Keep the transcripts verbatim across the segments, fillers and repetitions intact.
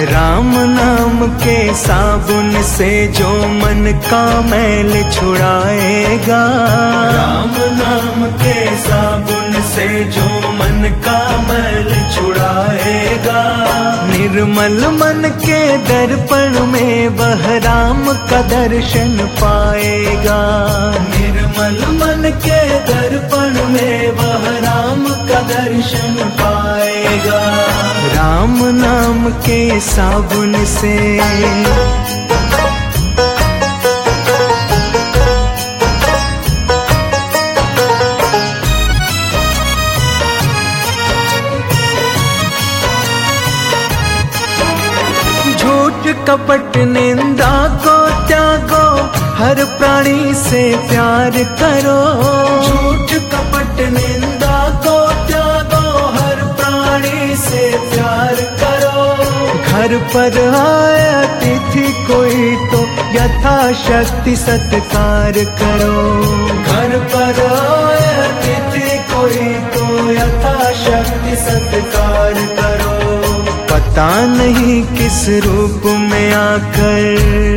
राम नाम के साबुन से जो मन का मैल छुड़ाएगा, राम नाम के साबुन से जो मन का मैल छुड़ाएगा। निर्मल मन के दर्पण में वह राम का दर्शन पाएगा, निर्मल मन के दर्पण में वह राम का दर्शन पाएगा। राम नाम के साबुन से झूठ कपट निंदा को त्यागो, हर प्राणी से प्यार करो। झूठ कपट निंदा को त्यागो, हर प्राणी से प्यार करो। घर पर आए अतिथि कोई तो यथाशक्ति सत्कार करो। घर पर आए अतिथि कोई तो यथाशक्ति सत्कार करो। पता नहीं किस रूप में आकर,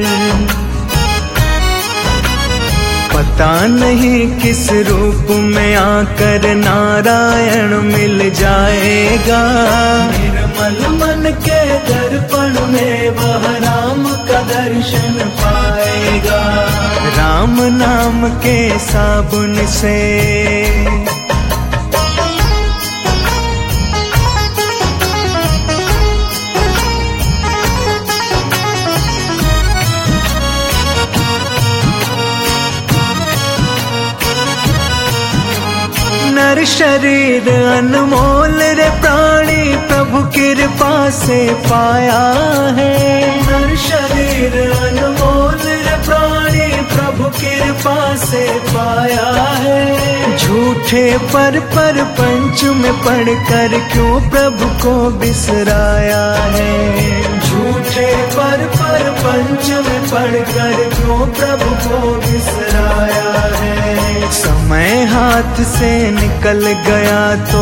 पता नहीं किस रूप में आकर नारायण मिल जाएगा। निर्मल मन के दर्पण में वह राम का दर्शन पाएगा। राम नाम के साबुन से नर शरीर अनमोल रे प्राणी प्रभु कृपा से पाया है। नर शरीर अनमोल रे प्राणी प्रभु कृपा से पाया है। झूठे पर पर पंच में पढ़कर क्यों प्रभु को बिसराया है। झूठे पर पर पंच में पढ़कर क्यों प्रभु को बिसराया है। समय हाथ से निकल गया तो,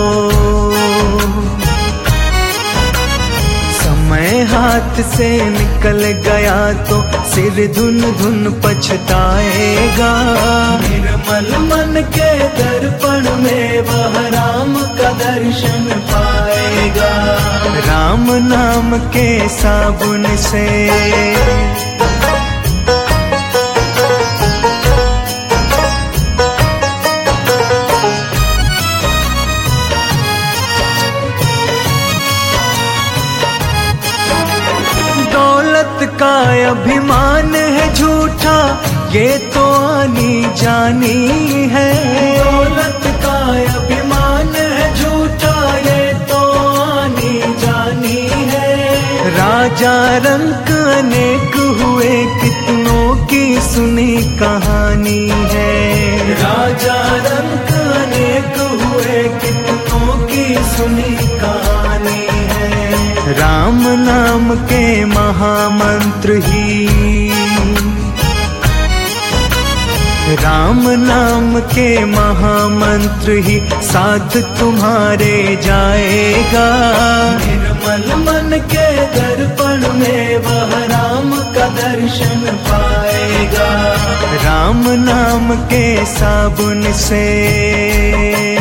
समय हाथ से निकल गया तो सिर धुन धुन पछताएगा। निर्मल मन के दर्पण में वह राम का दर्शन पाएगा। राम नाम के साबुन से का अभिमान है झूठा, ये तो आनी जानी है। दौलत का अभिमान है झूठा, ये तो आनी जानी है। राजा रंक अनेक हुए, कितनों की सुनी कहानी है। राजा रंक अनेक हुए, कितनों की सुनी कहानी है। राम नाम के महामंत्र ही, राम नाम के महामंत्र ही साथ तुम्हारे जाएगा। निर्मल मन के दर्पण में वह राम का दर्शन पाएगा। राम नाम के साबुन से